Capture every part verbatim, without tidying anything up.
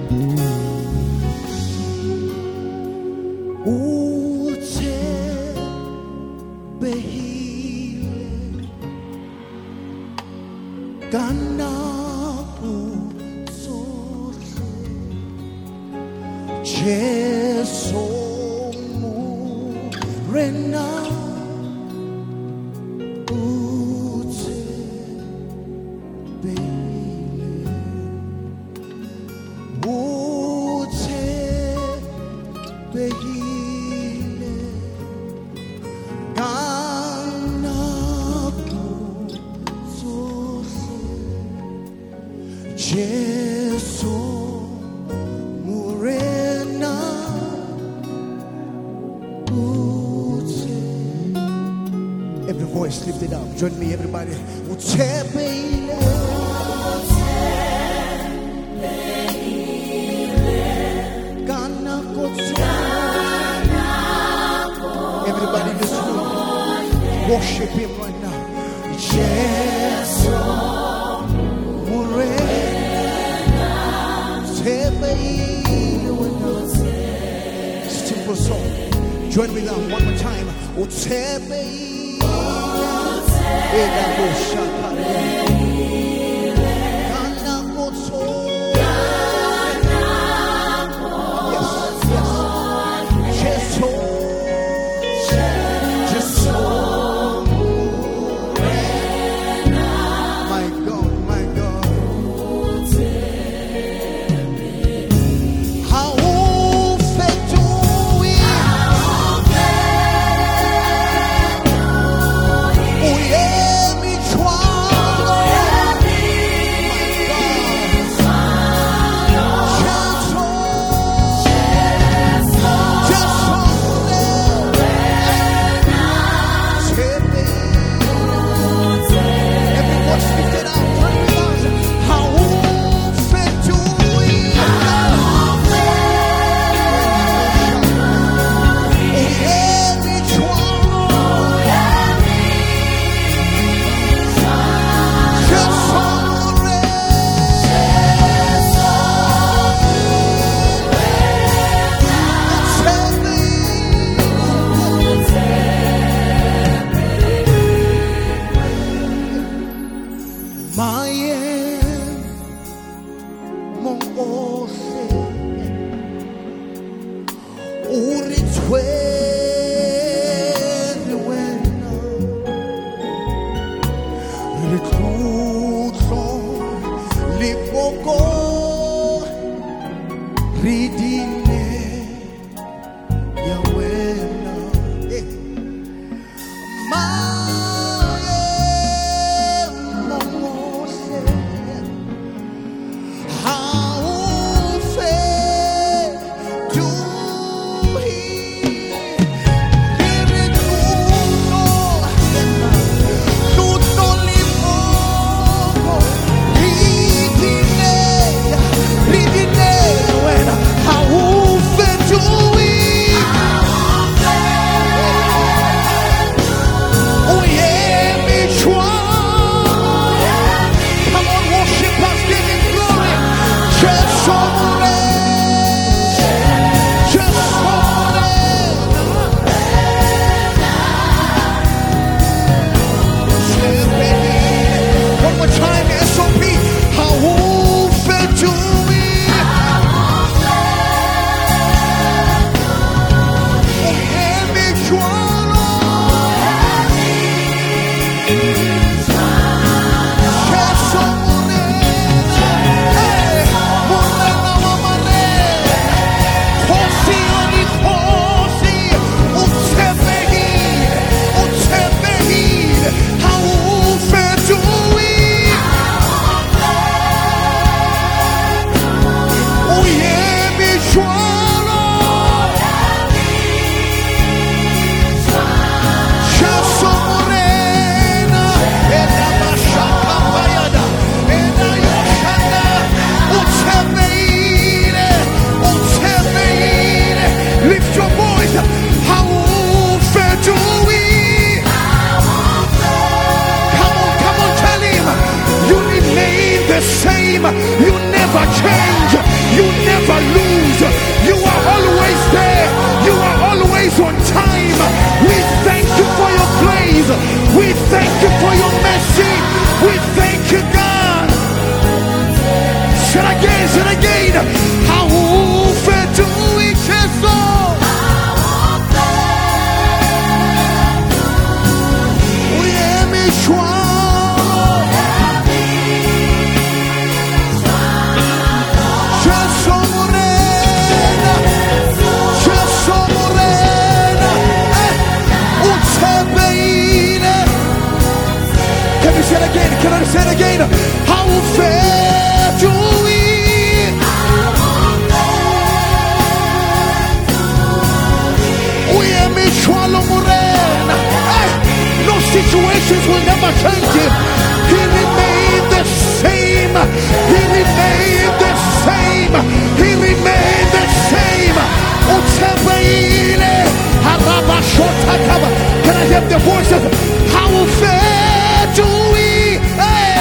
Every voice lifted up. Join me, everybody. Everybody in this room, worship him right now. Simple song. Join me now one more time. again. How fair do we chase on? We am each one. Chase on morena, chase on morena. Utsebeine. Can we say it again? Can I say it again? How fair do we? We am each one morena. No situations will never change him. He remained the same. He remained the same. He remained the same. Utsebeine. Harabashotakaba. Can I hear the voices? How fair do we? Hey.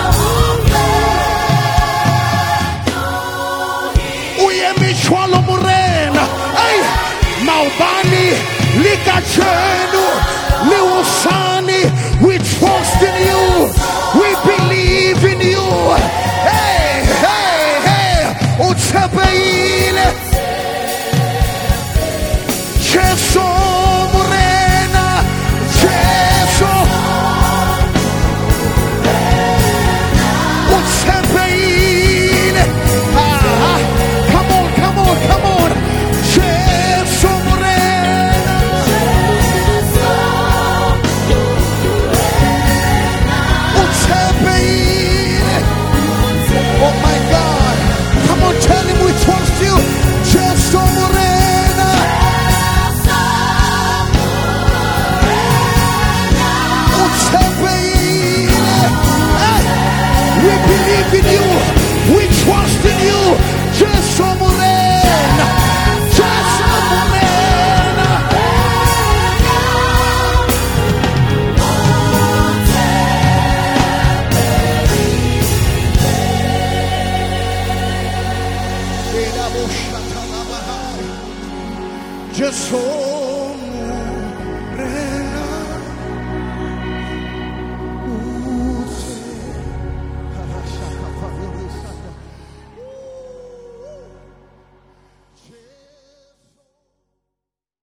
We am each one morena. Hey. Maubani, Likachenu, Liusani, we trust in you, we believe in you. Hey, hey, hey, Utsebeine, Cheso Morena, Cheso, Utsebeine, ah, come on, come on, come on, Cheso Morena, Utsebeine. Oh my God, come on, tell him we trust you, Cheso Morena, Utsebeine. Hey, we believe in you, we trust in you, Cheso Morena, Cheso Morena. Just so